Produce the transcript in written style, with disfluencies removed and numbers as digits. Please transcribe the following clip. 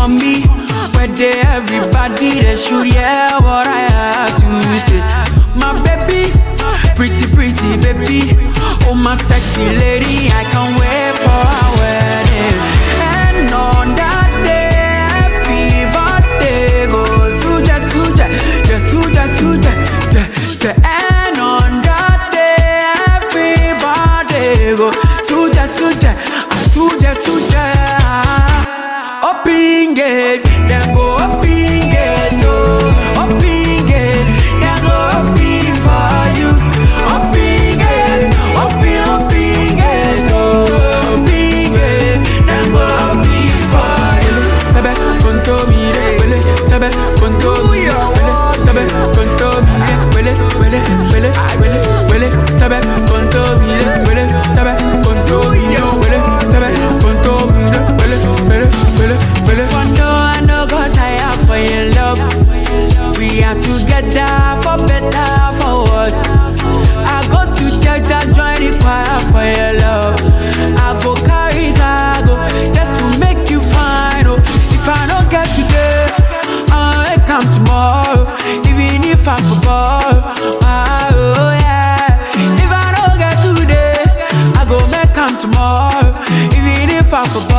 on me. Where they everybody they should hear what I have to say. My baby, pretty baby, oh my sexy lady, I can't wait for our wedding. And on that day, happy birthday goes suja. And on that day, happy birthday goes suja. Open gate, then go open gate, oh. Open gate, then go open for you. Open gate, open gate, oh. Open gate, then go open for you. Sabe conto mire, wele, sabe conto mire, wele, sabe conto mire, wele, sabe conto mire, wele, sabe conto mire, wele, sabe conto mire, wele. Fondo, I no got tired for your love. We are together for better, for worse. I go to church, I join the choir for your love. I go carry cargo just to make you fine. Oh, if I don't get today, I'll come tomorrow. Even if I'm above, oh yeah. If I don't get today, I go make come tomorrow. Even if I'm above.